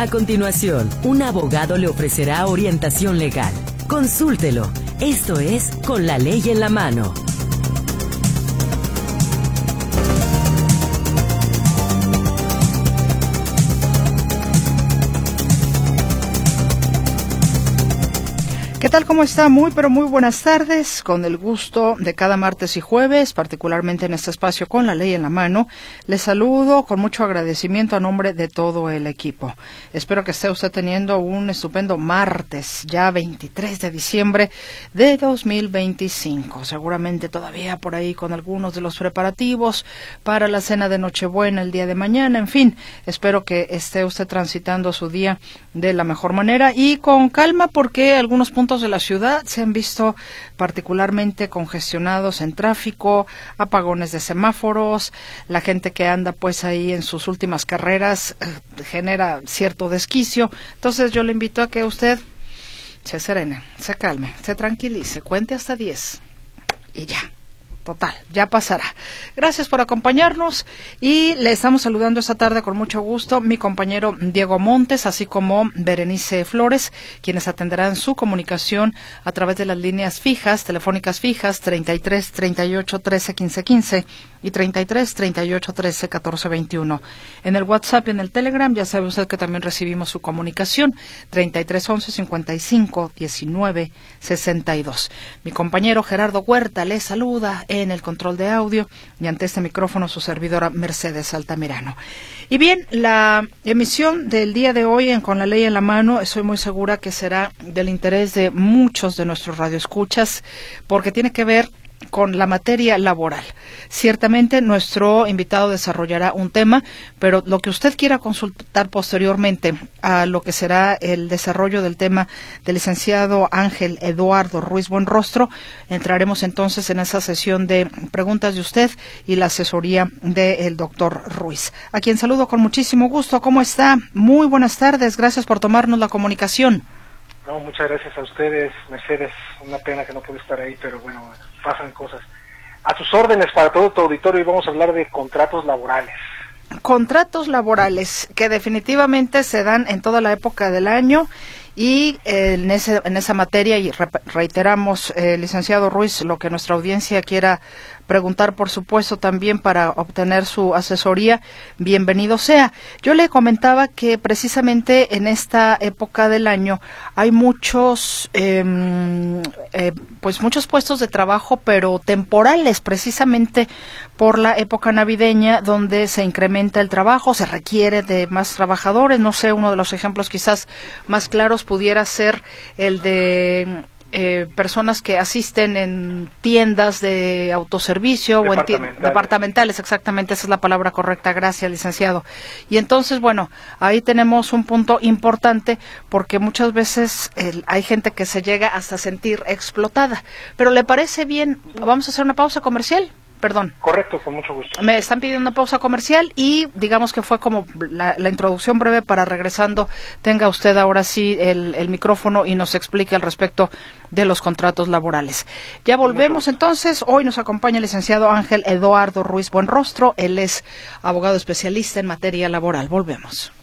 A continuación, un abogado le ofrecerá orientación legal. Consúltelo. Esto es Con la Ley en la Mano. ¿Qué tal? ¿Cómo está? Muy, pero muy buenas tardes. Con el gusto de cada martes y jueves, particularmente en este espacio Con la Ley en la Mano, les saludo con mucho agradecimiento a nombre de todo el equipo. Espero que esté usted teniendo un estupendo martes, ya 23 de diciembre de 2025. Seguramente todavía por ahí con algunos de los preparativos para la cena de Nochebuena el día de mañana. En fin, espero que esté usted transitando su día de la mejor manera y con calma, porque algunos puntos de la ciudad se han visto particularmente congestionados en tráfico, apagones de semáforos, la gente que anda pues ahí en sus últimas carreras genera cierto desquicio. Entonces yo le invito a que usted se serene, se calme, se tranquilice, cuente hasta 10 y ya. Total, ya pasará. Gracias por acompañarnos y le estamos saludando esta tarde con mucho gusto mi compañero Diego Montes, así como Berenice Flores, quienes atenderán su comunicación a través de las líneas fijas, telefónicas fijas 33 38 13 15 15 y 33 38 13 14 21. En el WhatsApp y en el Telegram ya sabe usted que también recibimos su comunicación 33 11 55 19 62. Mi compañero Gerardo Huerta le saluda en el control de audio y ante este micrófono su servidora Mercedes Altamirano. Y bien, la emisión del día de hoy en Con la Ley en la Mano, estoy muy segura que será del interés de muchos de nuestros radioescuchas, porque tiene que ver con la materia laboral. Ciertamente nuestro invitado desarrollará un tema, pero lo que usted quiera consultar posteriormente a lo que será el desarrollo del tema del licenciado Ángel Eduardo Ruiz Buenrostro, entraremos entonces en esa sesión de preguntas de usted y la asesoría del doctor Ruiz, a quien saludo con muchísimo gusto. ¿Cómo está? Muy buenas tardes, gracias por tomarnos la comunicación. No, muchas gracias a ustedes, Mercedes. Una pena que no pude estar ahí, pero bueno, pasan cosas. A sus órdenes para todo tu auditorio, y vamos a hablar de contratos laborales. Contratos laborales que definitivamente se dan en toda la época del año y en esa materia, y reiteramos, licenciado Ruiz, lo que nuestra audiencia quiera preguntar, por supuesto, también para obtener su asesoría, bienvenido sea. Yo le comentaba que precisamente en esta época del año hay muchos muchos puestos de trabajo, pero temporales, precisamente por la época navideña, donde se incrementa el trabajo, se requiere de más trabajadores. No sé, uno de los ejemplos quizás más claros pudiera ser el de personas que asisten en tiendas de autoservicio o en departamentales, exactamente, esa es la palabra correcta, gracias, licenciado. Y entonces, bueno, ahí tenemos un punto importante, porque muchas veces hay gente que se llega hasta sentir explotada. Pero ¿le parece bien? Vamos a hacer una pausa comercial. Perdón. Correcto, con mucho gusto. Me están pidiendo una pausa comercial y digamos que fue como la introducción breve para, regresando, tenga usted ahora sí el micrófono y nos explique al respecto de los contratos laborales. Ya volvemos entonces. Hoy nos acompaña el licenciado Ángel Eduardo Ruiz Buenrostro. Él es abogado especialista en materia laboral. Volvemos.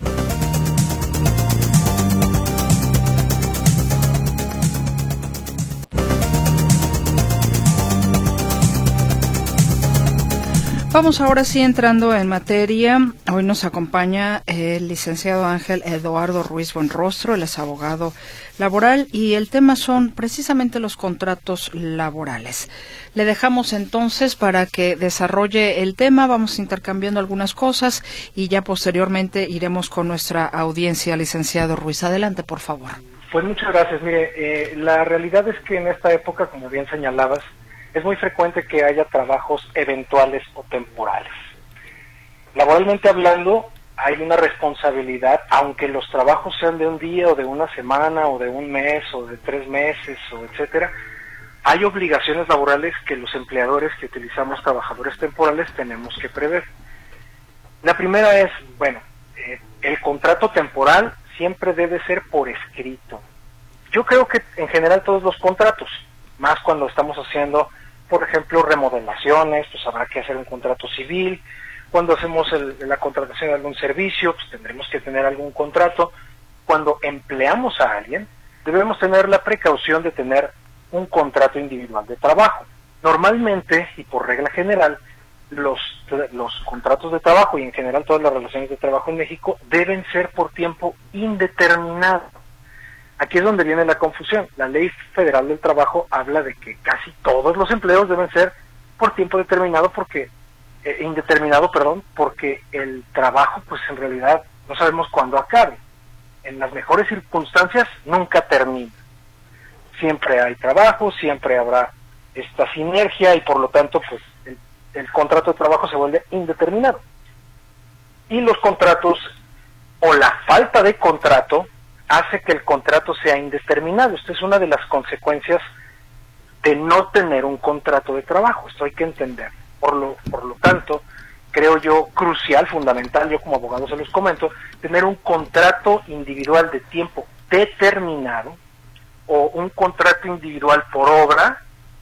Vamos ahora sí entrando en materia. Hoy nos acompaña el licenciado Ángel Eduardo Ruiz Buenrostro, él es abogado laboral y el tema son precisamente los contratos laborales. Le dejamos entonces para que desarrolle el tema, vamos intercambiando algunas cosas y ya posteriormente iremos con nuestra audiencia. Licenciado Ruiz, adelante, por favor. Pues muchas gracias. Mire, la realidad es que en esta época, como bien señalabas, es muy frecuente que haya trabajos eventuales o temporales. Laboralmente hablando, hay una responsabilidad, aunque los trabajos sean de un día o de una semana o de un mes o de 3 meses o etcétera, hay obligaciones laborales que los empleadores que utilizamos trabajadores temporales tenemos que prever. La primera es, el contrato temporal siempre debe ser por escrito. Yo creo que en general todos los contratos, más cuando estamos haciendo, por ejemplo, remodelaciones, pues habrá que hacer un contrato civil, Cuando hacemos la contratación de algún servicio, pues tendremos que tener algún contrato. Cuando empleamos a alguien, debemos tener la precaución de tener un contrato individual de trabajo. Normalmente, y por regla general, los contratos de trabajo y en general todas las relaciones de trabajo en México deben ser por tiempo indeterminado. Aquí es donde viene la confusión. La Ley Federal del Trabajo habla de que casi todos los empleos deben ser por tiempo determinado indeterminado, porque el trabajo pues en realidad no sabemos cuándo acabe. En las mejores circunstancias nunca termina. Siempre hay trabajo, siempre habrá esta sinergia y por lo tanto pues el contrato de trabajo se vuelve indeterminado. Y los contratos o la falta de contrato hace que el contrato sea indeterminado. Esta es una de las consecuencias de no tener un contrato de trabajo. Esto hay que entender. Por lo tanto, creo yo crucial, fundamental, yo como abogado se los comento, tener un contrato individual de tiempo determinado o un contrato individual por obra,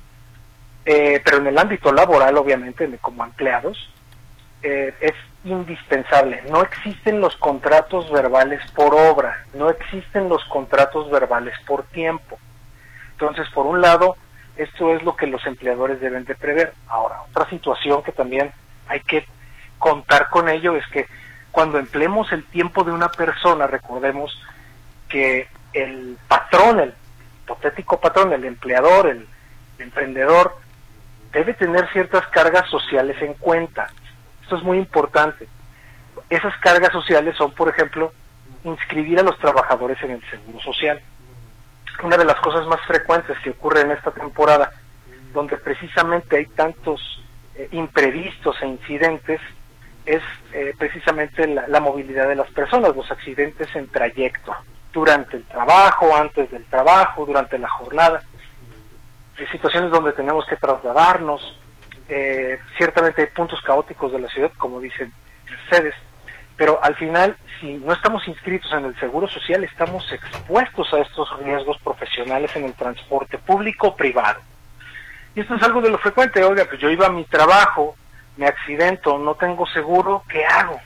pero en el ámbito laboral, obviamente, como empleados, es indispensable. No existen los contratos verbales por obra, no existen los contratos verbales por tiempo. Entonces, por un lado, esto es lo que los empleadores deben de prever. Ahora, otra situación que también hay que contar con ello es que cuando empleemos el tiempo de una persona, recordemos que el patrón, el hipotético patrón, el empleador, el emprendedor, debe tener ciertas cargas sociales en cuenta. Esto es muy importante. Esas cargas sociales son, por ejemplo, inscribir a los trabajadores en el Seguro Social. Una de las cosas más frecuentes que ocurre en esta temporada, donde precisamente hay tantos imprevistos e incidentes, es precisamente la movilidad de las personas, los accidentes en trayecto, durante el trabajo, antes del trabajo, durante la jornada. Hay situaciones donde tenemos que trasladarnos, ciertamente hay puntos caóticos de la ciudad, como dicen ustedes, pero al final, si no estamos inscritos en el Seguro Social, estamos expuestos a estos riesgos profesionales en el transporte público o privado. Y esto es algo de lo frecuente. Oiga, pues yo iba a mi trabajo, me accidento, no tengo seguro, ¿qué hago?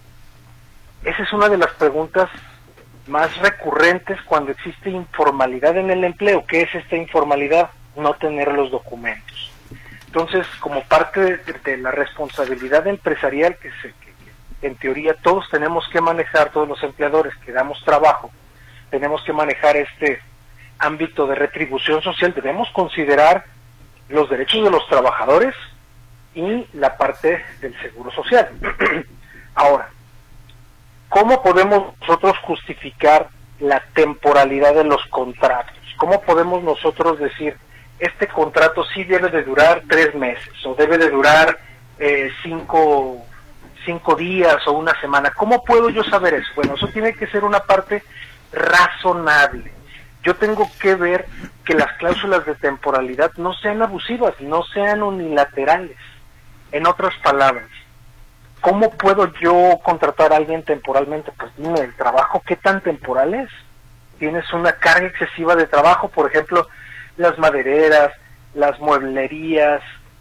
Esa es una de las preguntas más recurrentes cuando existe informalidad en el empleo. ¿Qué es esta informalidad? No tener los documentos. Entonces, como parte de la responsabilidad empresarial que en teoría todos tenemos que manejar, todos los empleadores que damos trabajo, tenemos que manejar este ámbito de retribución social, debemos considerar los derechos de los trabajadores y la parte del Seguro Social. Ahora, ¿cómo podemos nosotros justificar la temporalidad de los contratos? ¿Cómo podemos nosotros decir, este contrato sí debe de durar 3 meses o debe de durar 5 días o una semana? ¿Cómo puedo yo saber eso? Bueno, eso tiene que ser una parte razonable. Yo tengo que ver que las cláusulas de temporalidad no sean abusivas, no sean unilaterales. En otras palabras, ¿cómo puedo yo contratar a alguien temporalmente? Pues dime, ¿el trabajo qué tan temporal es? ¿Tienes una carga excesiva de trabajo? Por ejemplo, las madereras, las mueblerías,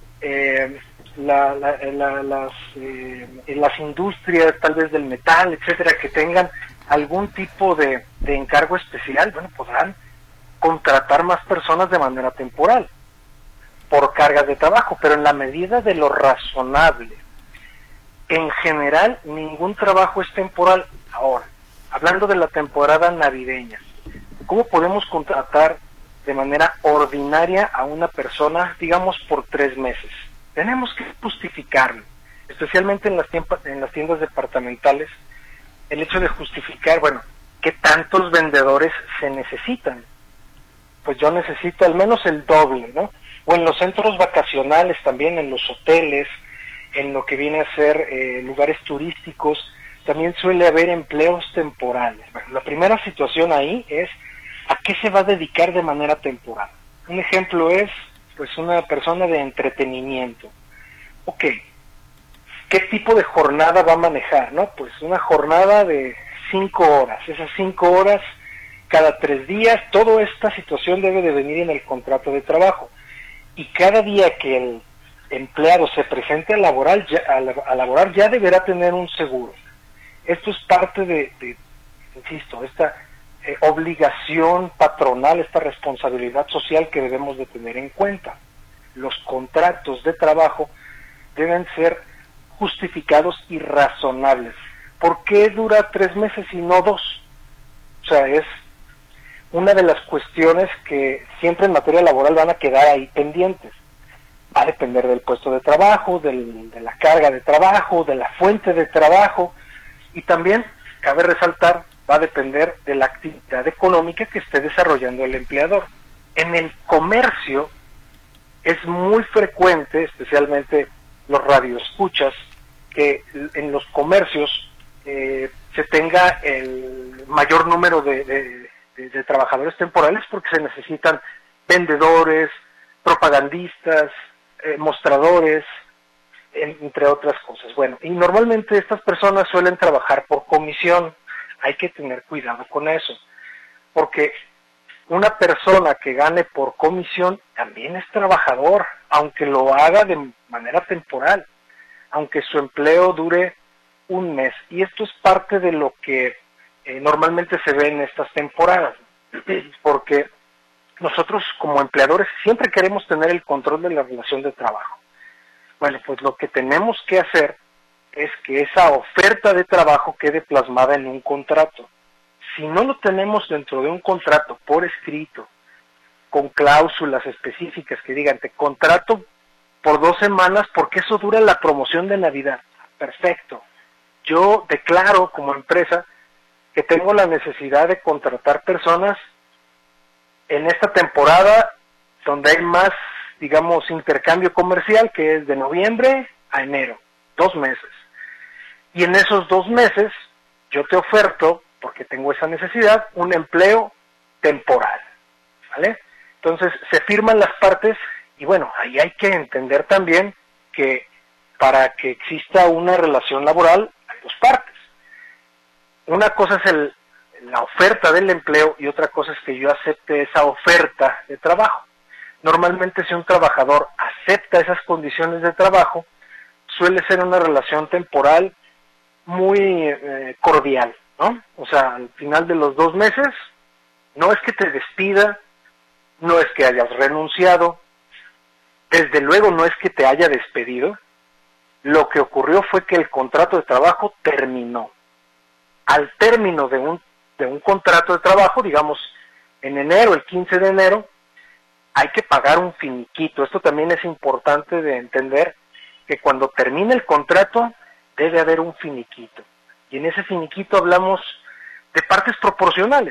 las industrias tal vez del metal, etcétera, que tengan algún tipo de encargo especial, bueno, podrán contratar más personas de manera temporal por cargas de trabajo, pero en la medida de lo razonable. En general, ningún trabajo es temporal. Ahora, hablando de la temporada navideña, ¿cómo podemos contratar de manera ordinaria a una persona, digamos, por 3 meses? Tenemos que justificarlo, especialmente en las tiendas departamentales, el hecho de justificar, bueno, ¿qué tantos vendedores se necesitan? Pues yo necesito al menos el doble, ¿no? O en los centros vacacionales también, en los hoteles, en lo que viene a ser lugares turísticos, también suele haber empleos temporales. Bueno, la primera situación ahí es, ¿a qué se va a dedicar de manera temporal? Un ejemplo es, pues, una persona de entretenimiento. Ok, ¿qué tipo de jornada va a manejar, no? Pues una jornada de 5 horas. Esas 5 horas cada 3 días, toda esta situación debe de venir en el contrato de trabajo. Y cada día que el empleado se presente a laborar ya deberá tener un seguro. Esto es parte de insisto, esta obligación patronal, esta responsabilidad social que debemos de tener en cuenta. Los contratos de trabajo deben ser justificados y razonables. ¿Por qué dura 3 meses y no 2? O sea, es una de las cuestiones que siempre en materia laboral van a quedar ahí pendientes. Va a depender del puesto de trabajo, de la carga de trabajo, de la fuente de trabajo, y también, cabe resaltar, va a depender de la actividad económica que esté desarrollando el empleador. En el comercio es muy frecuente, especialmente los radioescuchas, que en los comercios se tenga el mayor número de trabajadores temporales porque se necesitan vendedores, propagandistas, mostradores, entre otras cosas. Bueno, y normalmente estas personas suelen trabajar por comisión. Hay que tener cuidado con eso, porque una persona que gane por comisión también es trabajador, aunque lo haga de manera temporal, aunque su empleo dure 1 mes. Y esto es parte de lo que normalmente se ve en estas temporadas, porque nosotros como empleadores siempre queremos tener el control de la relación de trabajo. Bueno, pues lo que tenemos que hacer es que esa oferta de trabajo quede plasmada en un contrato. Si no lo tenemos dentro de un contrato por escrito, con cláusulas específicas que digan, te contrato por 2 semanas porque eso dura la promoción de Navidad. Perfecto. Yo declaro como empresa que tengo la necesidad de contratar personas en esta temporada donde hay más, digamos, intercambio comercial, que es de noviembre a enero, 2 meses. Y en esos 2 meses yo te oferto, porque tengo esa necesidad, un empleo temporal, ¿vale? Entonces se firman las partes y bueno, ahí hay que entender también que para que exista una relación laboral hay 2 partes. Una cosa es la oferta del empleo y otra cosa es que yo acepte esa oferta de trabajo. Normalmente si un trabajador acepta esas condiciones de trabajo, suele ser una relación temporal muy cordial, ¿no? O sea, al final de los 2 meses, no es que te despida, no es que hayas renunciado, desde luego no es que te haya despedido, lo que ocurrió fue que el contrato de trabajo terminó. Al término de un contrato de trabajo, digamos, en enero, el 15 de enero, hay que pagar un finiquito. Esto también es importante de entender, que cuando termine el contrato debe haber un finiquito. Y en ese finiquito hablamos de partes proporcionales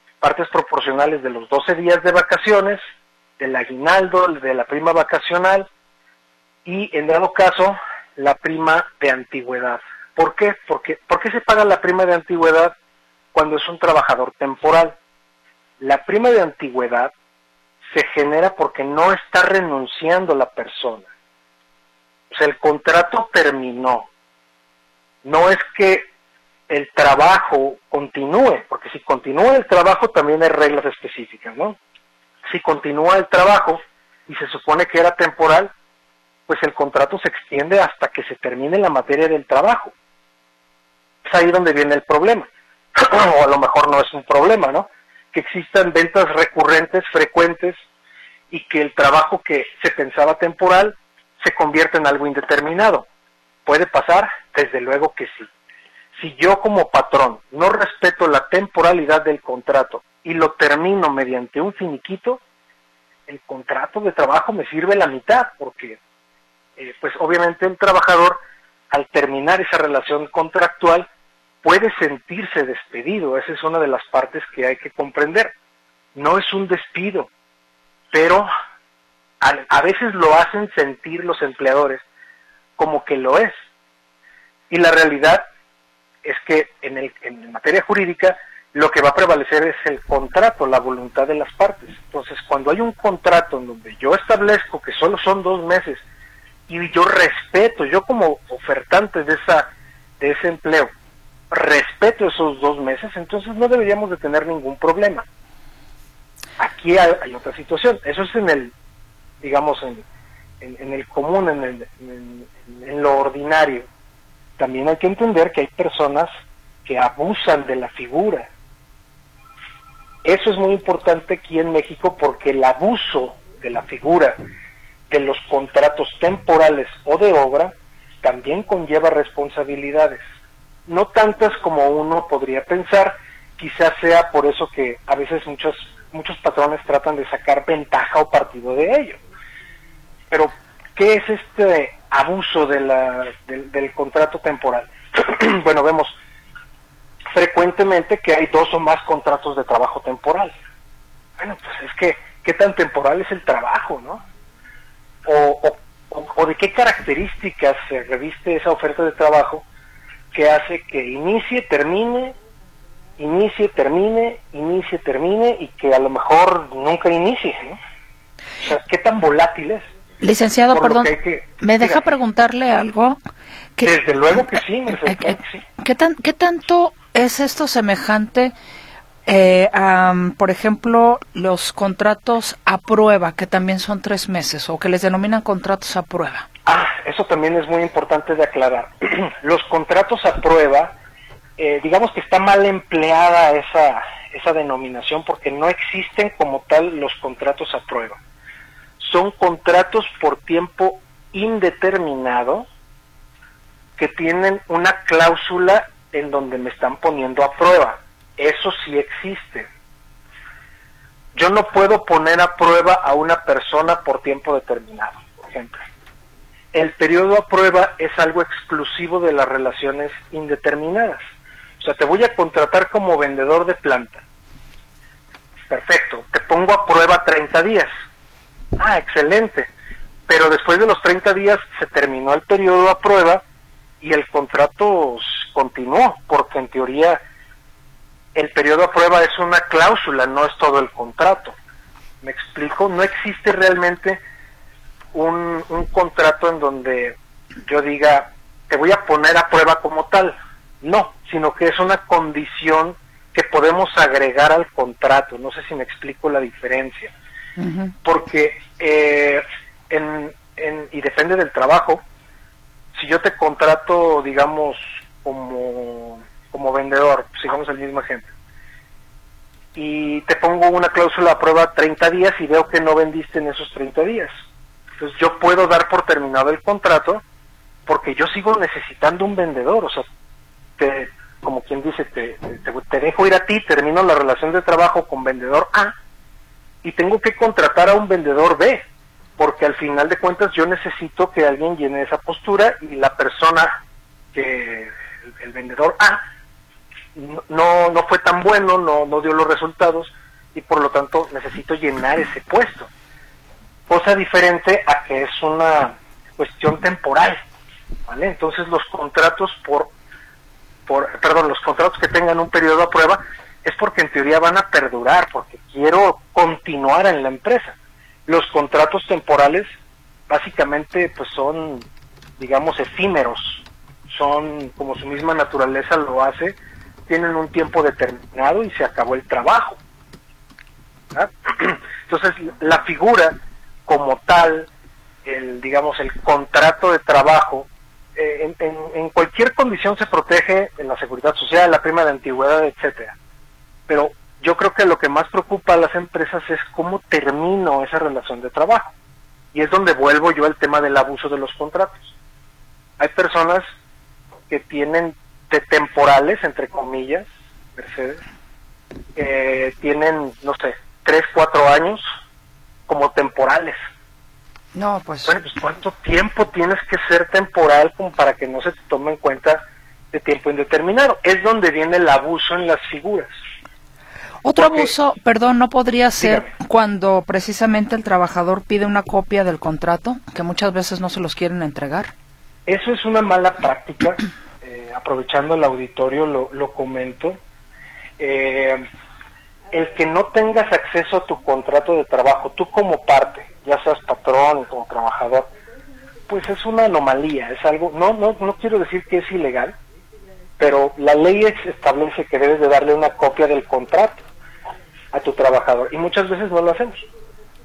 de los 12 días de vacaciones, del aguinaldo, de la prima vacacional y, en dado caso, la prima de antigüedad. ¿Por qué? ¿Por qué se paga la prima de antigüedad cuando es un trabajador temporal? La prima de antigüedad se genera porque no está renunciando la persona. O sea, el contrato terminó. No es que el trabajo continúe, porque si continúa el trabajo también hay reglas específicas, ¿no? Si continúa el trabajo y se supone que era temporal, pues el contrato se extiende hasta que se termine la materia del trabajo. Es ahí donde viene el problema. O a lo mejor no es un problema, ¿no? Que existan ventas recurrentes, frecuentes, y que el trabajo que se pensaba temporal se convierta en algo indeterminado. ¿Puede pasar? Desde luego que sí. Si yo como patrón no respeto la temporalidad del contrato y lo termino mediante un finiquito, el contrato de trabajo me sirve la mitad, porque pues obviamente el trabajador, al terminar esa relación contractual, puede sentirse despedido. Esa es una de las partes que hay que comprender. No es un despido, pero a veces lo hacen sentir los empleadores como que lo es. Y la realidad es que en materia jurídica lo que va a prevalecer es el contrato, la voluntad de las partes. Entonces, cuando hay un contrato en donde yo establezco que solo son 2 meses y yo respeto, yo como ofertante de ese empleo, respeto esos 2 meses, entonces no deberíamos de tener ningún problema. Aquí hay otra situación. Eso es en en el común, en lo ordinario. También hay que entender que hay personas que abusan de la figura. Eso es muy importante aquí en México, porque el abuso de la figura, de los contratos temporales o de obra, también conlleva responsabilidades. No tantas como uno podría pensar, quizás sea por eso que a veces muchos patrones tratan de sacar ventaja o partido de ello. Pero, ¿qué es este abuso del contrato temporal? Bueno, vemos frecuentemente que hay 2 o más contratos de trabajo temporal. Bueno, pues es que, ¿qué tan temporal es el trabajo, no? O de qué características se reviste esa oferta de trabajo que hace que inicie, termine, y que a lo mejor nunca inicie, ¿no? O sea, ¿qué tan volátil es? Licenciado, perdón, ¿me deja preguntarle algo? Desde luego que sí, sí. ¿Qué tanto es esto semejante por ejemplo, los contratos a prueba, que también son 3 meses, o que les denominan contratos a prueba? Eso también es muy importante de aclarar. Los contratos a prueba, digamos que está mal empleada esa denominación, porque no existen como tal los contratos a prueba. Son contratos por tiempo indeterminado que tienen una cláusula en donde me están poniendo a prueba. Eso sí existe. Yo no puedo poner a prueba a una persona por tiempo determinado, por ejemplo. El periodo a prueba es algo exclusivo de las relaciones indeterminadas. O sea, te voy a contratar como vendedor de planta. Perfecto, te pongo a prueba 30 días. Excelente. Pero después de los 30 días se terminó el periodo a prueba y el contrato continuó, porque en teoría el periodo a prueba es una cláusula, no es todo el contrato. ¿Me explico? No existe realmente un contrato en donde yo diga, te voy a poner a prueba como tal. No, sino que es una condición que podemos agregar al contrato. No sé si me explico la diferencia. Uh-huh. Porque y depende del trabajo. Si yo te contrato, digamos, como vendedor, sigamos el mismo ejemplo, y te pongo una cláusula a prueba 30 días y veo que no vendiste en esos 30 días, entonces yo puedo dar por terminado el contrato porque yo sigo necesitando un vendedor. O sea, como quien dice, te dejo ir a ti, termino la relación de trabajo con vendedor A y tengo que contratar a un vendedor B, porque al final de cuentas yo necesito que alguien llene esa postura, y la persona que el vendedor A no fue tan bueno, no dio los resultados, y por lo tanto necesito llenar ese puesto. Cosa diferente a que es una cuestión temporal, ¿vale? Entonces los contratos los contratos que tengan un periodo a prueba es porque en teoría van a perdurar, porque quiero continuar en la empresa. Los contratos temporales básicamente pues son, digamos, efímeros, son, como su misma naturaleza lo hace, tienen un tiempo determinado y se acabó el trabajo, ¿verdad? Entonces la figura como tal, el contrato de trabajo, en cualquier condición se protege en la seguridad social, la prima de antigüedad, etcétera. Pero yo creo que lo que más preocupa a las empresas es cómo termino esa relación de trabajo. Y es donde vuelvo yo al tema del abuso de los contratos. Hay personas que tienen de temporales, entre comillas, Mercedes, tienen, 3, 4 años como temporales. No, pues... Bueno, pues ¿cuánto tiempo tienes que ser temporal como para que no se te tome en cuenta de tiempo indeterminado? Es donde viene el abuso en las figuras. Otro abuso, perdón, ¿no podría ser dígame, cuando precisamente el trabajador pide una copia del contrato, que muchas veces no se los quieren entregar? Eso es una mala práctica. Aprovechando el auditorio lo comento. El que no tengas acceso a tu contrato de trabajo, tú como parte, ya seas patrón o como trabajador, pues es una anomalía, es algo, no quiero decir que es ilegal, pero la ley establece que debes de darle una copia del contrato a tu trabajador, y muchas veces no lo hacemos.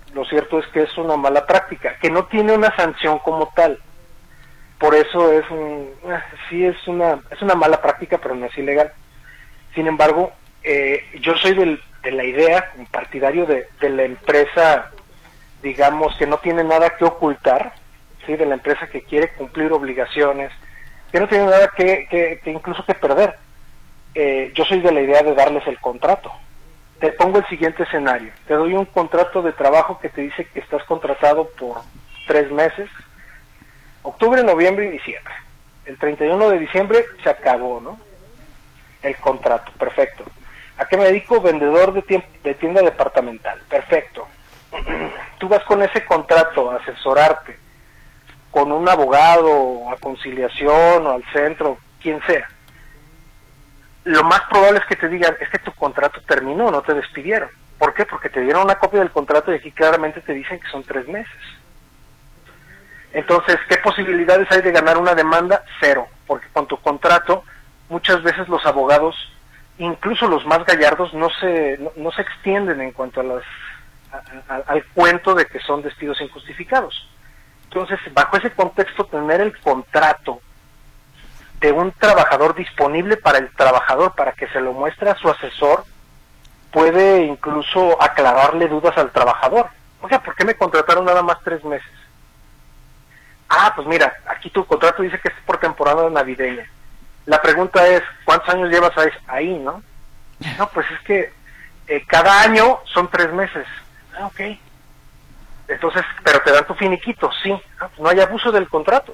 Lo cierto es que es una mala práctica, que no tiene una sanción como tal. Por eso es una mala práctica, pero no es ilegal. Sin embargo, yo soy de la idea, un partidario de la empresa, digamos, que no tiene nada que ocultar, ¿sí? De la empresa que quiere cumplir obligaciones, que no tiene nada que incluso que perder. Yo soy de la idea de darles el contrato. Te pongo el siguiente escenario. Te doy un contrato de trabajo que te dice que estás contratado por 3 meses, octubre, noviembre y diciembre. El 31 de diciembre se acabó, ¿no? El contrato, perfecto. ¿A qué me dedico? Vendedor de tienda departamental, perfecto. Tú vas con ese contrato a asesorarte con un abogado, a conciliación o al centro, quien sea. Lo más probable es que te digan, es que tu contrato terminó, no te despidieron. ¿Por qué? Porque te dieron una copia del contrato y aquí claramente te dicen que son 3 meses. Entonces, ¿qué posibilidades hay de ganar una demanda? 0, porque con tu contrato muchas veces los abogados, incluso los más gallardos, no se extienden en cuanto al cuento de que son despidos injustificados. Entonces, bajo ese contexto, tener el contrato de un trabajador disponible para el trabajador, para que se lo muestre a su asesor, puede incluso aclararle dudas al trabajador. Oiga, ¿por qué me contrataron nada más 3 meses? Ah, pues mira, aquí tu contrato dice que es por temporada navideña. La pregunta es, ¿cuántos años llevas ahí, no? No, pues es que cada año son 3 meses. Ah, ok. Entonces, pero te dan tu finiquito, sí. Ah, pues no hay abuso del contrato.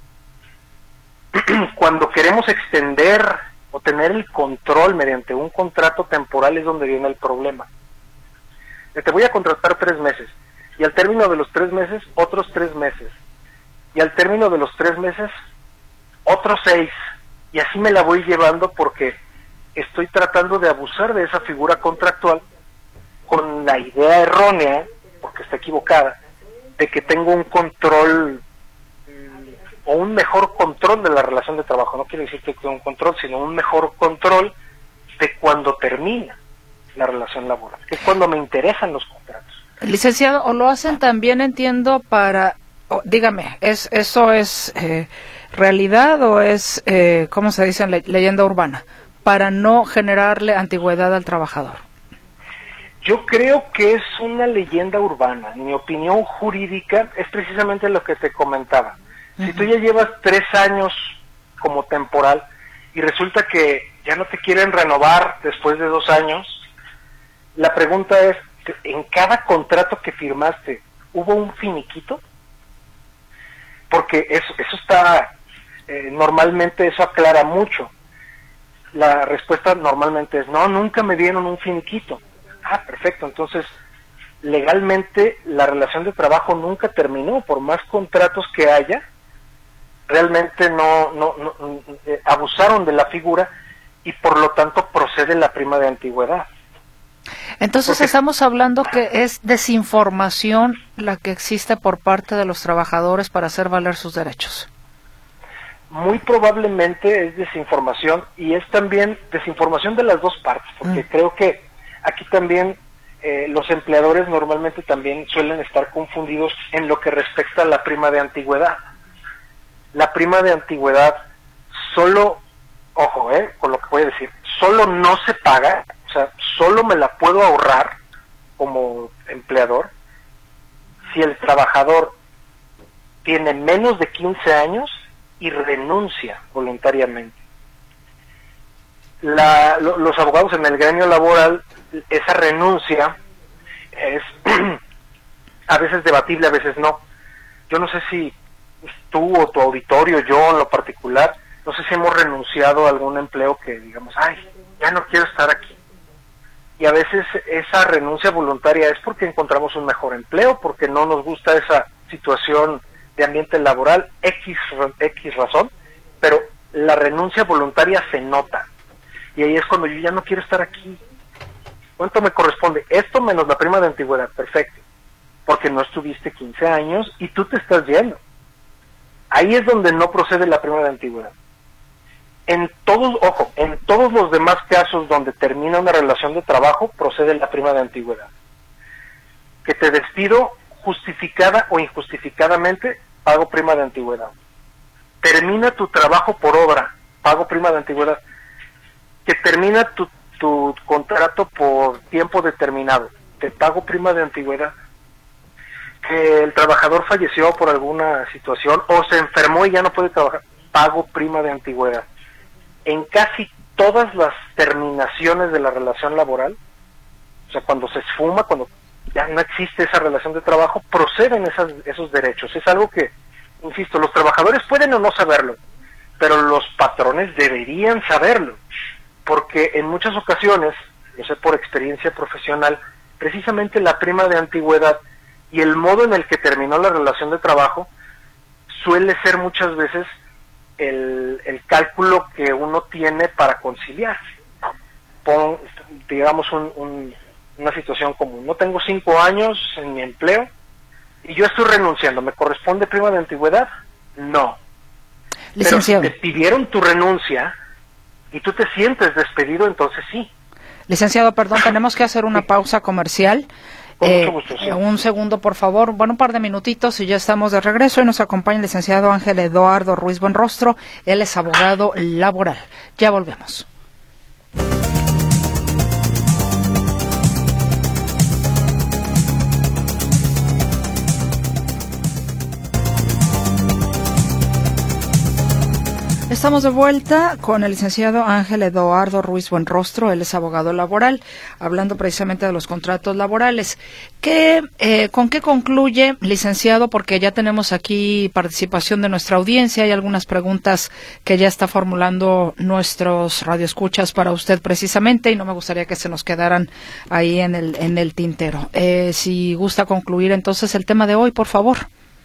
Cuando queremos extender o tener el control mediante un contrato temporal es donde viene el problema. Te voy a contratar 3 meses y al término de los 3 meses, otros 3 meses. Y al término de los 3 meses, otros 6. Y así me la voy llevando porque estoy tratando de abusar de esa figura contractual con la idea errónea, porque está equivocada, de que tengo un control o un mejor control de la relación de trabajo. No quiero decir que tengo un control, sino un mejor control de cuando termina la relación laboral, que es cuando me interesan los contratos. Licenciado, o lo hacen también, entiendo, para... dígame, ¿eso es realidad o es, cómo se dice, leyenda urbana? Para no generarle antigüedad al trabajador. Yo creo que es una leyenda urbana. Mi opinión jurídica es precisamente lo que te comentaba. Si tú ya llevas 3 años como temporal y resulta que ya no te quieren renovar después de 2 años, la pregunta es, ¿en cada contrato que firmaste hubo un finiquito? Porque eso está, normalmente eso aclara mucho. La respuesta normalmente es, no, nunca me dieron un finiquito. Ah, perfecto, entonces legalmente la relación de trabajo nunca terminó, por más contratos que haya, realmente no abusaron de la figura y por lo tanto procede la prima de antigüedad. Entonces porque estamos hablando que es desinformación la que existe por parte de los trabajadores para hacer valer sus derechos. Muy probablemente es desinformación y es también desinformación de las dos partes, porque creo que aquí también los empleadores normalmente también suelen estar confundidos en lo que respecta a la prima de antigüedad. La prima de antigüedad solo, ojo, con lo que voy a decir, solo no se paga, o sea, solo me la puedo ahorrar como empleador si el trabajador tiene menos de 15 años y renuncia voluntariamente. Los abogados en el gremio laboral, esa renuncia es a veces debatible, a veces no. Yo no sé si tú o tu auditorio, yo en lo particular, no sé si hemos renunciado a algún empleo que digamos, ay, ya no quiero estar aquí. Y a veces esa renuncia voluntaria es porque encontramos un mejor empleo, porque no nos gusta esa situación de ambiente laboral, X razón, pero la renuncia voluntaria se nota. Y ahí es cuando yo ya no quiero estar aquí. ¿Cuánto me corresponde? Esto menos la prima de antigüedad, perfecto. Porque no estuviste 15 años y tú te estás yendo. Ahí es donde no procede la prima de antigüedad. En todos los demás casos donde termina una relación de trabajo, procede la prima de antigüedad. que te despido justificada o injustificadamente, pago prima de antigüedad. Termina tu trabajo por obra, pago prima de antigüedad. Que termina tu contrato por tiempo determinado, te pago prima de antigüedad. Que el trabajador falleció por alguna situación o se enfermó y ya no puede trabajar, pago prima de antigüedad. En casi todas las terminaciones de la relación laboral, o sea, cuando se esfuma, cuando ya no existe esa relación de trabajo, proceden esos derechos. Es algo que, insisto, los trabajadores pueden o no saberlo, pero los patrones deberían saberlo, porque en muchas ocasiones, yo sé por experiencia profesional, precisamente la prima de antigüedad y el modo en el que terminó la relación de trabajo suele ser muchas veces el cálculo que uno tiene para conciliar. Digamos una situación común. No tengo 5 años en mi empleo y yo estoy renunciando. ¿Me corresponde prima de antigüedad? No. Licenciado. Pero si te pidieron tu renuncia y tú te sientes despedido, entonces sí. Licenciado, perdón, tenemos que hacer una pausa comercial. Con mucho gusto, sí. Un segundo, por favor. Bueno, un par de minutitos y ya estamos de regreso. Y nos acompaña el licenciado Ángel Eduardo Ruiz Buenrostro. Él es abogado laboral. Ya volvemos. Estamos de vuelta con el licenciado Ángel Eduardo Ruiz Buenrostro, él es abogado laboral, hablando precisamente de los contratos laborales. ¿Con qué concluye, licenciado? Porque ya tenemos aquí participación de nuestra audiencia, hay algunas preguntas que ya está formulando nuestros radioescuchas para usted precisamente, y no me gustaría que se nos quedaran ahí en el tintero. Si gusta concluir entonces el tema de hoy, por favor.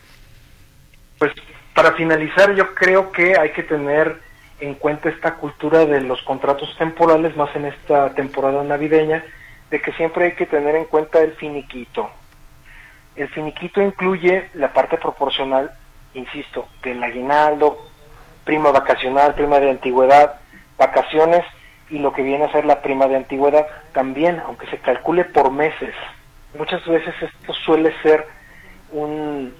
Pues para finalizar, yo creo que hay que tener en cuenta esta cultura de los contratos temporales, más en esta temporada navideña, de que siempre hay que tener en cuenta el finiquito. El finiquito incluye la parte proporcional, insisto, del aguinaldo, prima vacacional, prima de antigüedad, vacaciones y lo que viene a ser la prima de antigüedad también, aunque se calcule por meses. Muchas veces esto suele ser un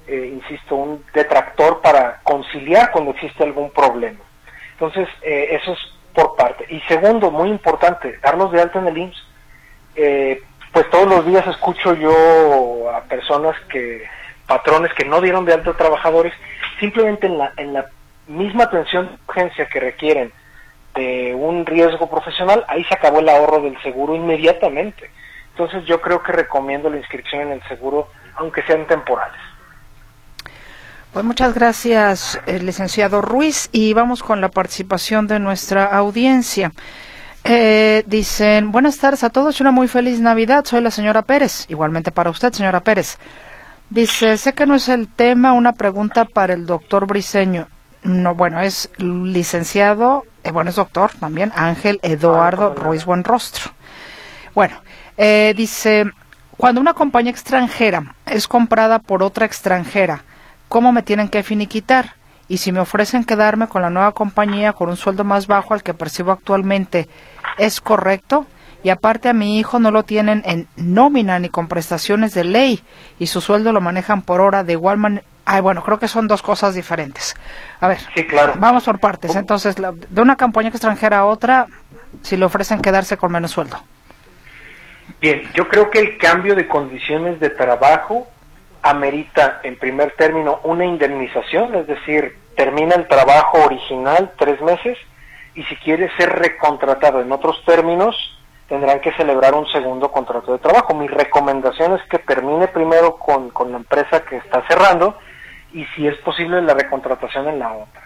detractor para conciliar cuando existe algún problema. Entonces, eso es por parte. Y segundo, muy importante, darlos de alta en el IMSS. Pues todos los días escucho yo a patrones que no dieron de alta a trabajadores, simplemente en la misma atención de urgencia que requieren de un riesgo profesional, ahí se acabó el ahorro del seguro inmediatamente. Entonces yo creo que recomiendo la inscripción en el seguro, aunque sean temporales. Pues muchas gracias, licenciado Ruiz, y vamos con la participación de nuestra audiencia. Dicen, buenas tardes a todos y una muy feliz Navidad, soy la señora Pérez, igualmente para usted, señora Pérez. Dice, sé que no es el tema, una pregunta para el doctor Briceño. No, bueno, es licenciado, es doctor también, Ángel Eduardo Ruiz Buenrostro. Bueno, dice, cuando una compañía extranjera es comprada por otra extranjera, ¿cómo me tienen que finiquitar? Y si me ofrecen quedarme con la nueva compañía con un sueldo más bajo al que percibo actualmente, ¿es correcto? Y aparte a mi hijo no lo tienen en nómina ni con prestaciones de ley y su sueldo lo manejan por hora de igual manera. Creo que son dos cosas diferentes. A ver, sí, claro. Vamos por partes. Entonces, de una compañía extranjera a otra, si le ofrecen quedarse con menos sueldo. Bien, yo creo que el cambio de condiciones de trabajo amerita en primer término una indemnización, es decir, termina el trabajo original 3 meses y si quiere ser recontratado en otros términos tendrán que celebrar un segundo contrato de trabajo. Mi recomendación es que termine primero con la empresa que está cerrando y si es posible la recontratación en la otra.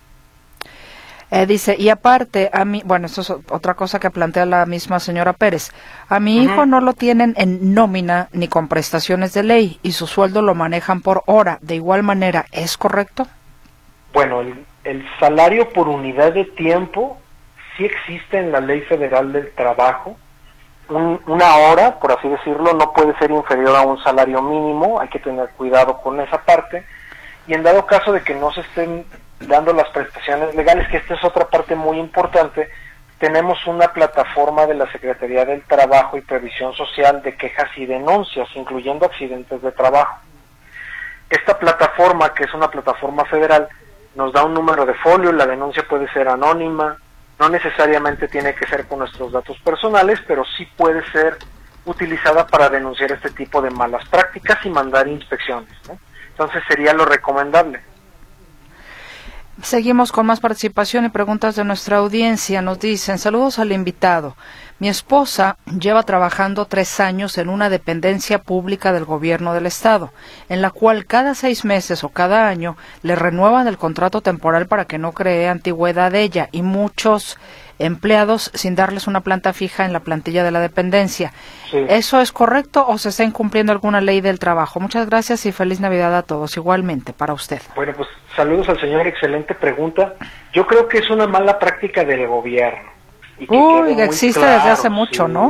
Dice, y aparte, esto es otra cosa que plantea la misma señora Pérez, a mi hijo no lo tienen en nómina ni con prestaciones de ley y su sueldo lo manejan por hora, de igual manera, ¿es correcto? Bueno, el salario por unidad de tiempo sí existe en la Ley Federal del Trabajo. Una hora, por así decirlo, no puede ser inferior a un salario mínimo, hay que tener cuidado con esa parte, y en dado caso de que no se estén dando las prestaciones legales, que esta es otra parte muy importante, tenemos una plataforma de la Secretaría del Trabajo y Previsión Social de quejas y denuncias, incluyendo accidentes de trabajo. Esta plataforma, que es una plataforma federal, nos da un número de folio, la denuncia puede ser anónima, no necesariamente tiene que ser con nuestros datos personales, pero sí puede ser utilizada para denunciar este tipo de malas prácticas y mandar inspecciones, ¿no? Entonces sería lo recomendable. Seguimos con más participación y preguntas de nuestra audiencia. Nos dicen: saludos al invitado. Mi esposa lleva trabajando 3 años en una dependencia pública del gobierno del estado, en la cual cada 6 meses o cada año le renuevan el contrato temporal para que no cree antigüedad de ella, y muchos empleados sin darles una planta fija en la plantilla de la dependencia. Sí. ¿Eso es correcto o se está incumpliendo alguna ley del trabajo? Muchas gracias y feliz Navidad a todos. Igualmente, para usted. Bueno, pues saludos al señor, excelente pregunta. Yo creo que es una mala práctica del gobierno. Y que existe claro, desde hace mucho, sí, ¿no?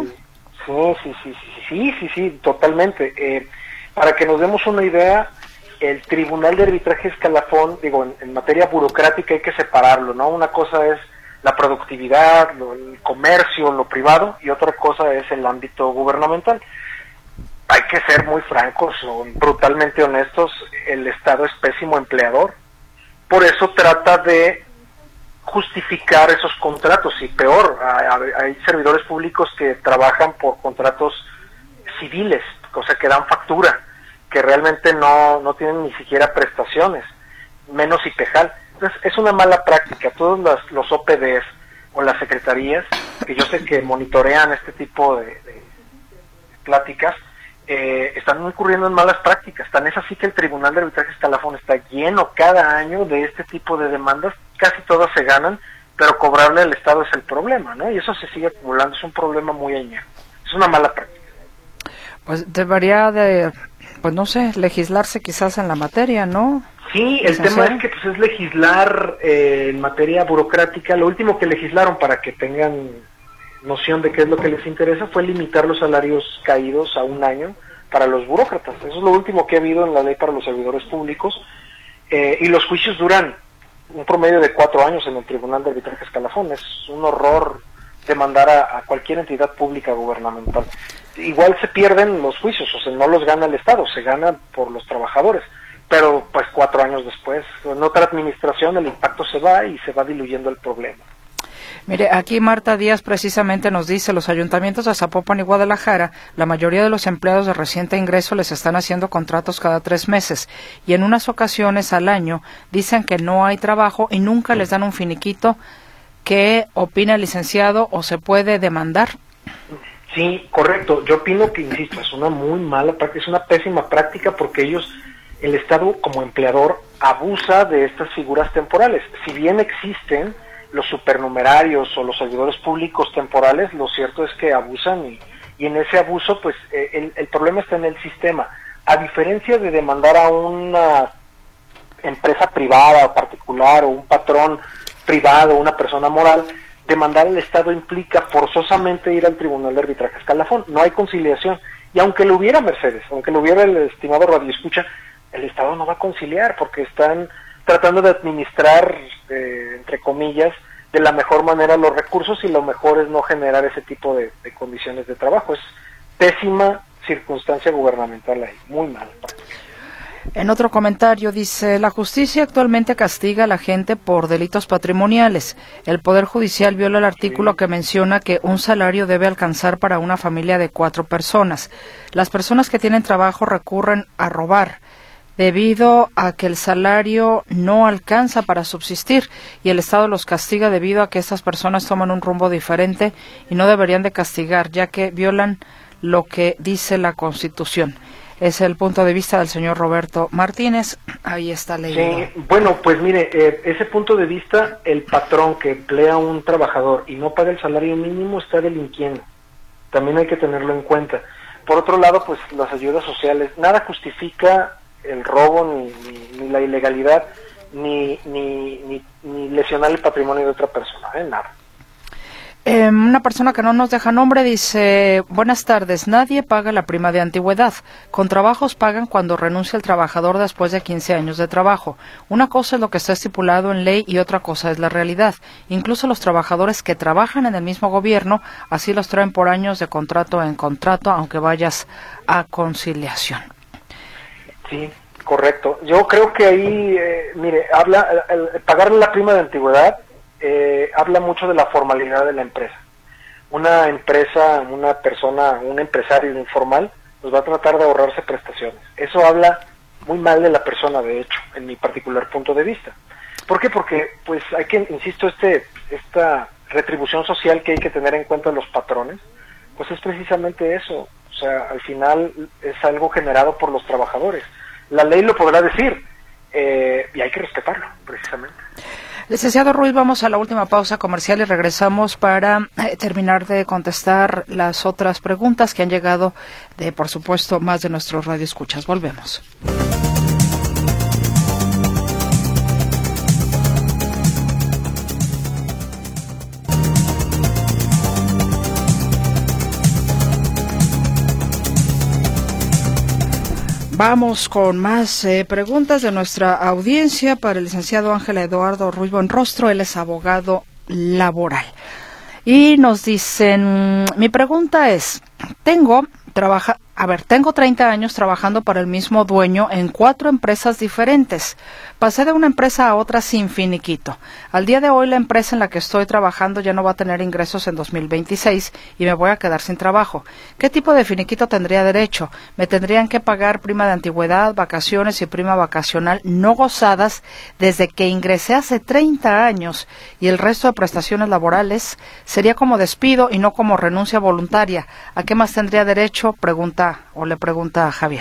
Sí, totalmente. Para que nos demos una idea, el Tribunal de Arbitraje Escalafón, en materia burocrática hay que separarlo, ¿no? Una cosa es la productividad, el comercio, lo privado, y otra cosa es el ámbito gubernamental. Hay que ser muy francos o brutalmente honestos, el Estado es pésimo empleador, por eso trata de justificar esos contratos, y peor, hay servidores públicos que trabajan por contratos civiles, o sea, que dan factura, que realmente no tienen ni siquiera prestaciones, menos IPEJAL. Entonces, es una mala práctica. Todos los OPDs o las secretarías, que yo sé que monitorean este tipo de pláticas, están incurriendo en malas prácticas. Tan es así que el Tribunal de Arbitraje Escalafón está lleno cada año de este tipo de demandas. Casi todas se ganan, pero cobrarle al Estado es el problema, ¿no? Y eso se sigue acumulando, es un problema muy añejo. Es una mala práctica. Pues debería de, pues no sé, legislarse quizás en la materia, ¿no? Sí, el tema es que pues es legislar en materia burocrática. Lo último que legislaron, para que tengan noción de qué es lo que les interesa, fue limitar los salarios caídos a 1 año para los burócratas. Eso es lo último que ha habido en la ley para los servidores públicos, y los juicios duran un promedio de 4 años en el Tribunal de Arbitraje Escalafón. Es un horror demandar a cualquier entidad pública gubernamental. Igual se pierden los juicios, o sea, no los gana el Estado, se gana por los trabajadores, pero pues 4 años después, en otra administración, el impacto se va y se va diluyendo el problema. Mire, aquí Marta Díaz precisamente nos dice: los ayuntamientos de Zapopan y Guadalajara, la mayoría de los empleados de reciente ingreso les están haciendo contratos cada 3 meses, y en unas ocasiones al año dicen que no hay trabajo y nunca les dan un finiquito. ¿Qué opina el licenciado, o se puede demandar? Sí, correcto. Yo opino que, insisto, es una muy mala práctica, es una pésima práctica, porque el Estado como empleador abusa de estas figuras temporales. Si bien existen los supernumerarios o los servidores públicos temporales, lo cierto es que abusan, y en ese abuso pues el problema está en el sistema. A diferencia de demandar a una empresa privada o particular, o un patrón privado, una persona moral, demandar al Estado implica forzosamente ir al Tribunal de Arbitraje Escalafón. No hay conciliación, y aunque lo hubiera, Mercedes, aunque lo hubiera, el estimado radioescucha, el Estado no va a conciliar, porque están tratando de administrar, entre comillas, de la mejor manera los recursos, y lo mejor es no generar ese tipo de condiciones de trabajo. Es pésima circunstancia gubernamental ahí, muy mal. En otro comentario dice: la justicia actualmente castiga a la gente por delitos patrimoniales. El Poder Judicial viola el artículo que menciona que un salario debe alcanzar para una familia de 4 personas. Las personas que tienen trabajo recurren a robar, debido a que el salario no alcanza para subsistir, y el Estado los castiga debido a que estas personas toman un rumbo diferente y no deberían de castigar, ya que violan lo que dice la Constitución. Es el punto de vista del señor Roberto Martínez. Ahí está leyendo. Sí, bueno, pues mire, ese punto de vista, el patrón que emplea a un trabajador y no paga el salario mínimo está delinquiendo. También hay que tenerlo en cuenta. Por otro lado, pues las ayudas sociales, nada justifica el robo, ni la ilegalidad, ni lesionar el patrimonio de otra persona, nada. Una persona que no nos deja nombre dice, buenas tardes, nadie paga la prima de antigüedad. Con trabajos pagan cuando renuncia el trabajador después de 15 años de trabajo. Una cosa es lo que está estipulado en ley y otra cosa es la realidad. Incluso los trabajadores que trabajan en el mismo gobierno, así los traen por años de contrato en contrato, aunque vayas a conciliación. Sí, correcto. Yo creo que ahí, pagar la prima de antigüedad habla mucho de la formalidad de la empresa. Una empresa, una persona, un empresario informal, pues va a tratar de ahorrarse prestaciones. Eso habla muy mal de la persona, de hecho, en mi particular punto de vista. ¿Por qué? Porque, pues, hay que, insisto, esta retribución social que hay que tener en cuenta los patrones, pues es precisamente eso. O sea, al final es algo generado por los trabajadores. La ley lo podrá decir, y hay que respetarlo, precisamente. Licenciado Ruiz, vamos a la última pausa comercial y regresamos para terminar de contestar las otras preguntas que han llegado de, por supuesto, más de nuestros radioescuchas. Volvemos. Vamos con más preguntas de nuestra audiencia para el licenciado Ángel Eduardo Ruiz Buenrostro. Él es abogado laboral. Y nos dicen, mi pregunta es, tengo 30 años trabajando para el mismo dueño en 4 empresas diferentes. Pasé de una empresa a otra sin finiquito. Al día de hoy la empresa en la que estoy trabajando ya no va a tener ingresos en 2026 y me voy a quedar sin trabajo. ¿Qué tipo de finiquito tendría derecho? ¿Me tendrían que pagar prima de antigüedad, vacaciones y prima vacacional no gozadas desde que ingresé hace 30 años y el resto de prestaciones laborales? Sería como despido y no como renuncia voluntaria. ¿A qué más tendría derecho? Le pregunta a Javier.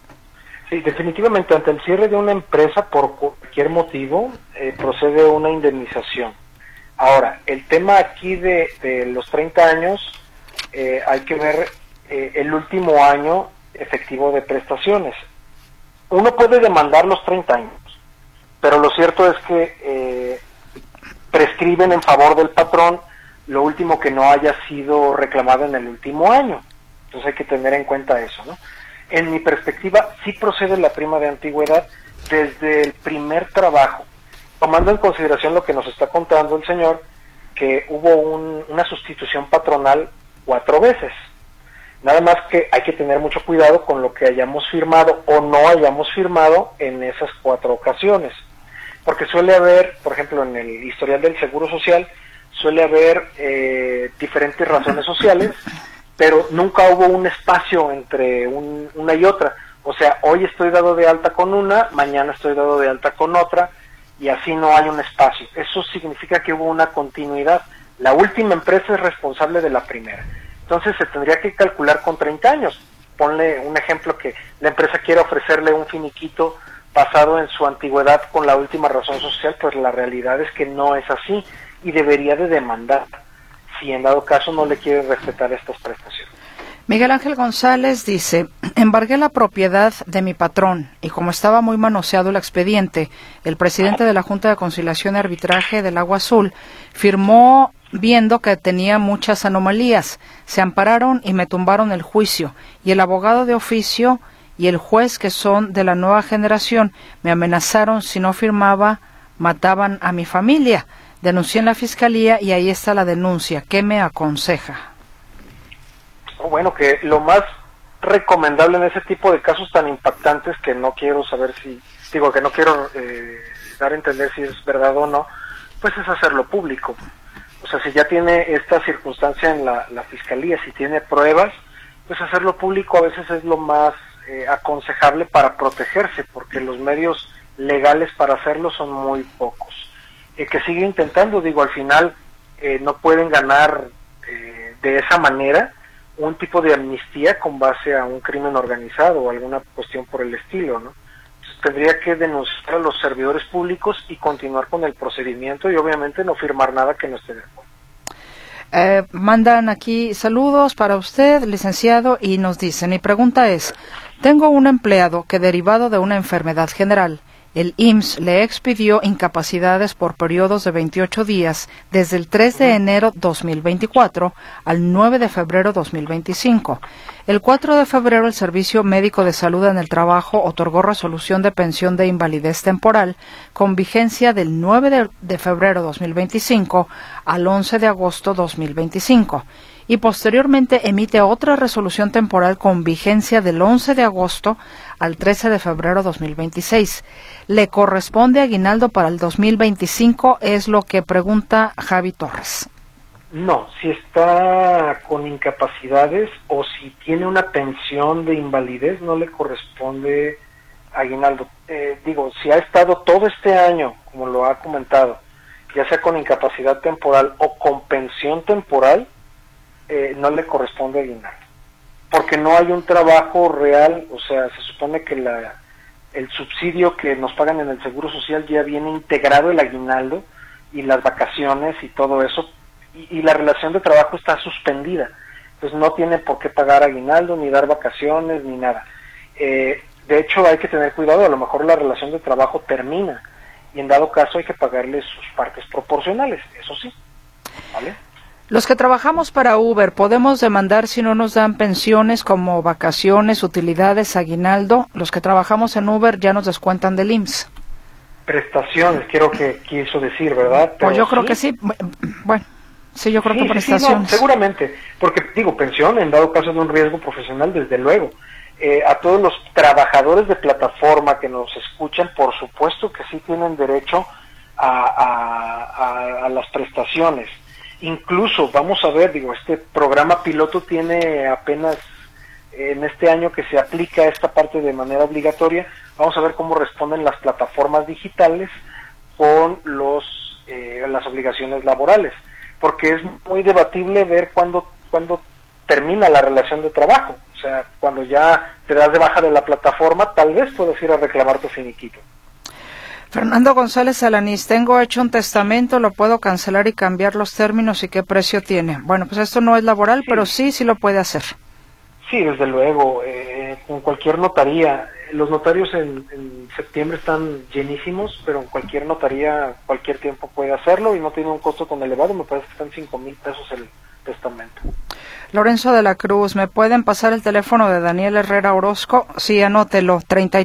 Sí, definitivamente, ante el cierre de una empresa por cualquier motivo, procede una indemnización. Ahora, el tema aquí de los 30 años, hay que ver el último año efectivo de prestaciones. Uno puede demandar los 30 años, pero lo cierto es que prescriben en favor del patrón lo último que no haya sido reclamado en el último año. Entonces hay que tener en cuenta eso, ¿no? En mi perspectiva, sí procede la prima de antigüedad desde el primer trabajo, tomando en consideración lo que nos está contando el señor, que hubo una sustitución patronal 4 veces. Nada más que hay que tener mucho cuidado con lo que hayamos firmado o no hayamos firmado en esas 4 ocasiones. Porque suele haber, por ejemplo, en el historial del Seguro Social, suele haber diferentes razones sociales, pero nunca hubo un espacio entre una y otra. O sea, hoy estoy dado de alta con una, mañana estoy dado de alta con otra, y así no hay un espacio. Eso significa que hubo una continuidad. La última empresa es responsable de la primera. Entonces se tendría que calcular con 30 años. Ponle un ejemplo que la empresa quiere ofrecerle un finiquito basado en su antigüedad con la última razón social, pues la realidad es que no es así y debería de demandar si en dado caso no le quieren respetar estas prestaciones. Miguel Ángel González dice, embargué la propiedad de mi patrón y como estaba muy manoseado el expediente, el presidente de la Junta de Conciliación y Arbitraje del Agua Azul firmó viendo que tenía muchas anomalías. Se ampararon y me tumbaron el juicio y el abogado de oficio y el juez, que son de la nueva generación, me amenazaron si no firmaba, mataban a mi familia. Denuncié en la fiscalía y ahí está la denuncia. ¿Qué me aconseja? Bueno, que lo más recomendable en ese tipo de casos tan impactantes, que no quiero saber que no quiero dar a entender si es verdad o no, pues es hacerlo público. O sea, si ya tiene esta circunstancia en la fiscalía, si tiene pruebas, pues hacerlo público a veces es lo más aconsejable para protegerse, porque los medios legales para hacerlo son muy pocos. Que sigue intentando, digo, al final no pueden ganar de esa manera un tipo de amnistía con base a un crimen organizado o alguna cuestión por el estilo, ¿no? Entonces, tendría que denunciar a los servidores públicos y continuar con el procedimiento y obviamente no firmar nada que no esté de acuerdo. Mandan aquí saludos para usted, licenciado, y nos dicen, mi pregunta es, tengo un empleado que derivado de una enfermedad general El IMSS le expidió incapacidades por periodos de 28 días desde el 3 de enero 2024 al 9 de febrero 2025. El 4 de febrero el Servicio Médico de Salud en el Trabajo otorgó resolución de pensión de invalidez temporal con vigencia del 9 de febrero 2025 al 11 de agosto 2025. Y posteriormente emite otra resolución temporal con vigencia del 11 de agosto al 13 de febrero 2026. ¿Le corresponde aguinaldo para el 2025? Es lo que pregunta Javi Torres. No, si está con incapacidades o si tiene una pensión de invalidez, no le corresponde aguinaldo. Si ha estado todo este año, como lo ha comentado, ya sea con incapacidad temporal o con pensión temporal, no le corresponde aguinaldo, porque no hay un trabajo real. O sea, se supone que el subsidio que nos pagan en el Seguro Social ya viene integrado el aguinaldo y las vacaciones y todo eso, y la relación de trabajo está suspendida, entonces no tiene por qué pagar aguinaldo, ni dar vacaciones, ni nada. De hecho, hay que tener cuidado, a lo mejor la relación de trabajo termina, y en dado caso hay que pagarle sus partes proporcionales, eso sí, ¿vale? Los que trabajamos para Uber, ¿podemos demandar si no nos dan pensiones como vacaciones, utilidades, aguinaldo? Los que trabajamos en Uber ya nos descuentan del IMSS. Prestaciones, quiero que quiso decir, ¿verdad? Pues yo creo que sí. Bueno, sí, yo creo que prestaciones. Sí, no, seguramente, porque pensión en dado caso de un riesgo profesional, desde luego. A todos los trabajadores de plataforma que nos escuchan, por supuesto que sí tienen derecho a las prestaciones. Incluso, vamos a ver, este programa piloto tiene apenas en este año que se aplica esta parte de manera obligatoria. Vamos a ver cómo responden las plataformas digitales con las obligaciones laborales, porque es muy debatible ver cuándo termina la relación de trabajo. O sea, cuando ya te das de baja de la plataforma, tal vez puedas ir a reclamar tu finiquito. Fernando González Alanís, tengo hecho un testamento, lo puedo cancelar y cambiar los términos y qué precio tiene. Bueno, pues esto no es laboral, pero sí lo puede hacer. Sí, desde luego, con cualquier notaría. Los notarios en septiembre están llenísimos, pero en cualquier notaría, cualquier tiempo puede hacerlo y no tiene un costo tan elevado. Me parece que están 5,000 pesos el testamento. Lorenzo de la Cruz, ¿me pueden pasar el teléfono de Daniel Herrera Orozco? Sí, anótelo,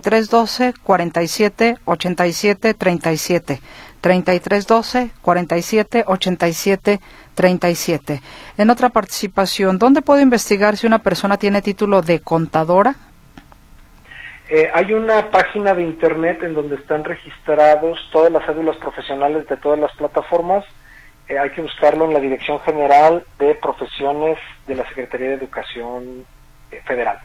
3312-4787-37, 3312-4787-37. En otra participación, ¿dónde puedo investigar si una persona tiene título de contadora? Hay una página de internet en donde están registrados todas las cédulas profesionales de todas las plataformas. Hay que buscarlo en la Dirección General de Profesiones de la Secretaría de Educación Federal.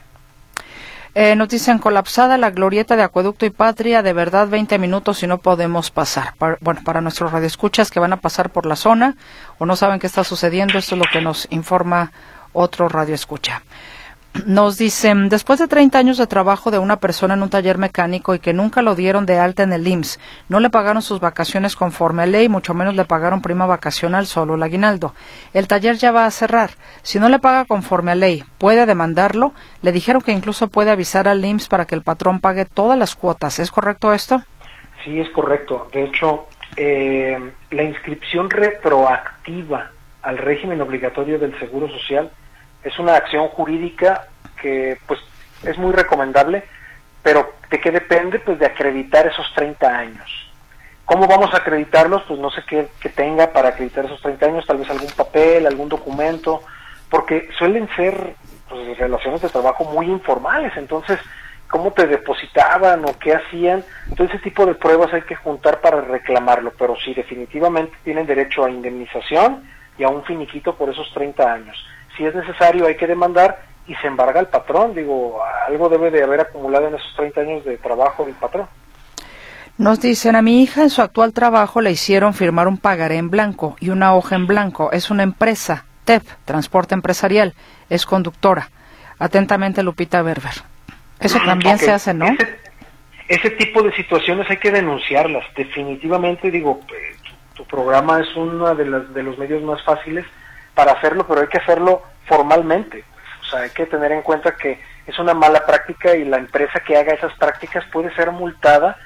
Nos dicen colapsada la glorieta de Acueducto y Patria, de verdad 20 minutos y no podemos pasar. Para nuestros radioescuchas que van a pasar por la zona o no saben qué está sucediendo, esto es lo que nos informa otro radioescucha. Nos dicen, después de 30 años de trabajo de una persona en un taller mecánico y que nunca lo dieron de alta en el IMSS, no le pagaron sus vacaciones conforme a ley, mucho menos le pagaron prima vacacional, solo el aguinaldo. El taller ya va a cerrar. Si no le paga conforme a ley, ¿puede demandarlo? Le dijeron que incluso puede avisar al IMSS para que el patrón pague todas las cuotas. ¿Es correcto esto? Sí, es correcto. De hecho, la inscripción retroactiva al régimen obligatorio del Seguro Social es una acción jurídica que pues es muy recomendable, pero ¿de qué depende? Pues de acreditar esos 30 años. ¿Cómo vamos a acreditarlos? Pues no sé qué tenga para acreditar esos 30 años, tal vez algún papel, algún documento, porque suelen ser pues, relaciones de trabajo muy informales. Entonces, ¿cómo te depositaban o qué hacían? Todo ese tipo de pruebas hay que juntar para reclamarlo, pero sí, definitivamente tienen derecho a indemnización y a un finiquito por esos 30 años. Si es necesario, hay que demandar y se embarga al patrón. Algo debe de haber acumulado en esos 30 años de trabajo del patrón. Nos dicen, a mi hija en su actual trabajo le hicieron firmar un pagaré en blanco y una hoja en blanco. Es una empresa, TEP, Transporte Empresarial, es conductora. Atentamente, Lupita Berber. Eso también se hace, ¿no? Ese tipo de situaciones hay que denunciarlas. Definitivamente, tu programa es uno de los medios más fáciles para hacerlo, pero hay que hacerlo formalmente. O sea, hay que tener en cuenta que es una mala práctica y la empresa que haga esas prácticas puede ser multada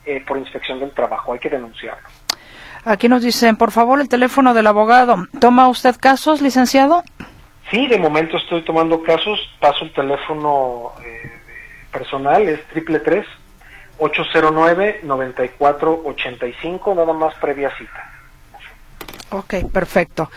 por inspección del trabajo. Hay que denunciarlo. Aquí nos dicen, por favor, el teléfono del abogado. ¿Toma usted casos, licenciado? Sí, de momento estoy tomando casos. Paso el teléfono personal, es 333-809-9485, nada más previa cita. Ok, perfecto.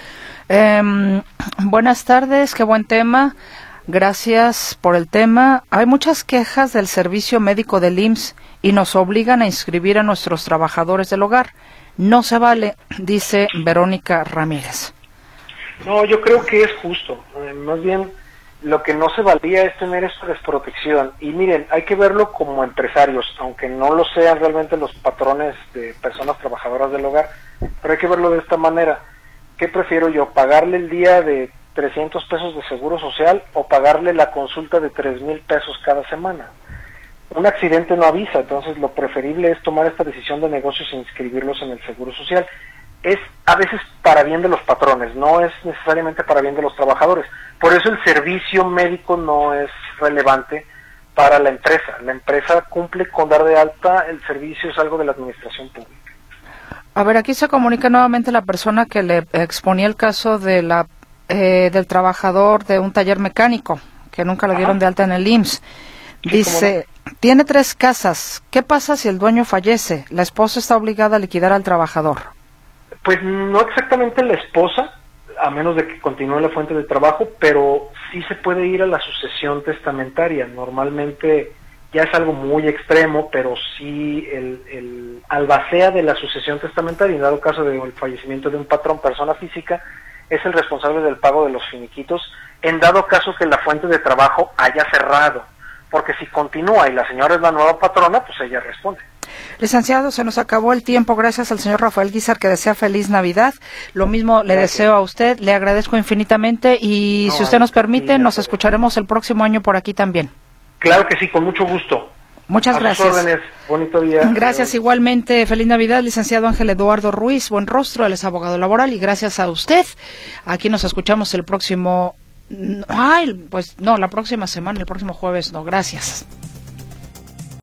Buenas tardes, qué buen tema. Gracias por el tema. Hay muchas quejas del servicio médico del IMSS y nos obligan a inscribir a nuestros trabajadores del hogar. No se vale, dice Verónica Ramírez. No, yo creo que es justo. Más bien, lo que no se valía es tener esta desprotección. Y miren, hay que verlo como empresarios, aunque no lo sean realmente los patrones de personas trabajadoras del hogar, pero hay que verlo de esta manera. ¿Qué prefiero yo? ¿Pagarle el día de 300 pesos de seguro social o pagarle la consulta de 3,000 pesos cada semana? Un accidente no avisa, entonces lo preferible es tomar esta decisión de negocios e inscribirlos en el seguro social. Es a veces para bien de los patrones, no es necesariamente para bien de los trabajadores. Por eso el servicio médico no es relevante para la empresa. La empresa cumple con dar de alta, el servicio es algo de la administración pública. A ver, aquí se comunica nuevamente la persona que le exponía el caso de del trabajador de un taller mecánico, que nunca le dieron de alta en el IMSS. Dice, tiene 3 casas. ¿Qué pasa si el dueño fallece? La esposa está obligada a liquidar al trabajador. Pues no exactamente la esposa, a menos de que continúe la fuente de trabajo, pero sí se puede ir a la sucesión testamentaria. Normalmente ya es algo muy extremo, pero sí el albacea de la sucesión testamentaria, en dado caso del fallecimiento de un patrón, persona física, es el responsable del pago de los finiquitos, en dado caso que la fuente de trabajo haya cerrado. Porque si continúa y la señora es la nueva patrona, pues ella responde. Licenciado, se nos acabó el tiempo. Gracias al señor Rafael Guízar, que desea feliz Navidad. Lo mismo le deseo a usted, le agradezco infinitamente y si usted nos permite, nos escucharemos el próximo año por aquí también. Claro que sí, con mucho gusto. Muchas gracias. A sus órdenes. Bonito día. Gracias igualmente. Feliz Navidad, licenciado Ángel Eduardo Ruiz. Buen rostro, él es abogado laboral y gracias a usted. Aquí nos escuchamos el próximo... la próxima semana, el próximo jueves. No, gracias.